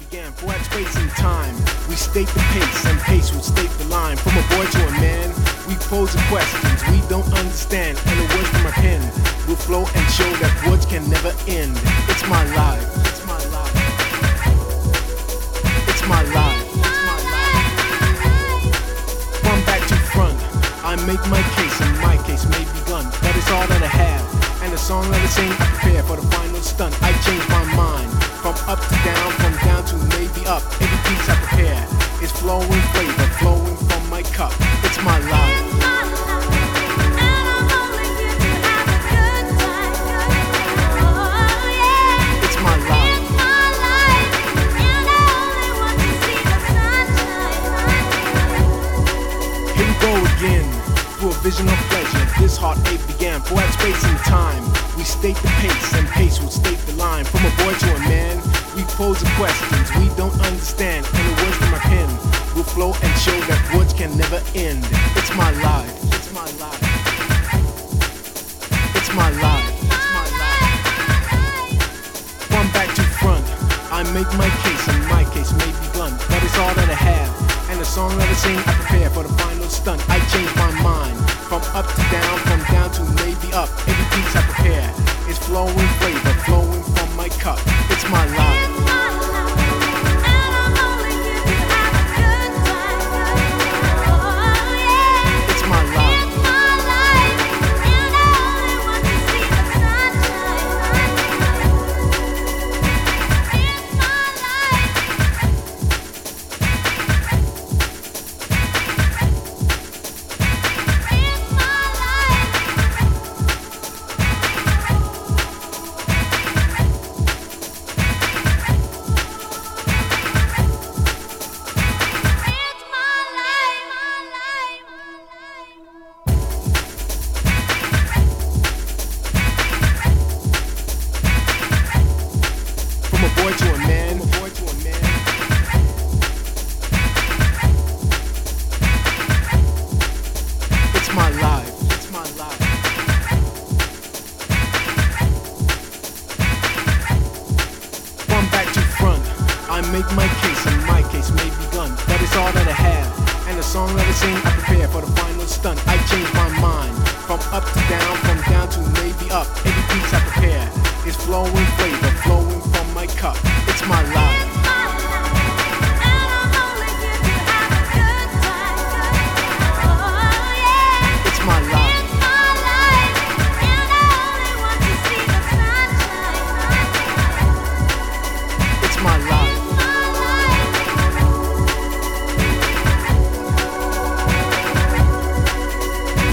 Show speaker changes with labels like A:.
A: began, for at space and time, we state the pace, and pace will state the line. From a boy to a man, we pose the questions we don't understand, and the words from my pen will flow and show that words can never end. It's my life, it's my life, it's my life, it's my life. From back to front, I make my case, and my case may be begun, but it's all that I have. And the song that I sing, I prepare for the final stunt. I change my mind from up to down, from down to maybe up. Every piece I prepare is flowing flavor, flowing from my cup. It's my life. It's my life. Here we go again. Through a vision of pleasure, this heartache began. For at space and time, we state the pace, and pace will state the line. From a boy to a man, we pose the questions we don't understand, and the words from my pen will flow and show that words can never end. It's my life, it's my life, it's my life, it's my life. From back to front, I make my case, and my case may be begun, but it's all that I have. And the song that I sing, I prepare for the final stunt. I change my mind from up to down, from down to maybe up. Every piece I prepare is flowing flavor, flowing from my cup. It's my life. It's my life. From a boy to a man, from a boy to a man. It's my life, it's my life. From back to front, I make my case, and my case may be begun, but it's all that I have. And the song that I sing, I prepare for the final stunt. I change my mind from up to down, from down to maybe up. Every piece I prepare is flowing flavor, flowing from my cup. It's my life.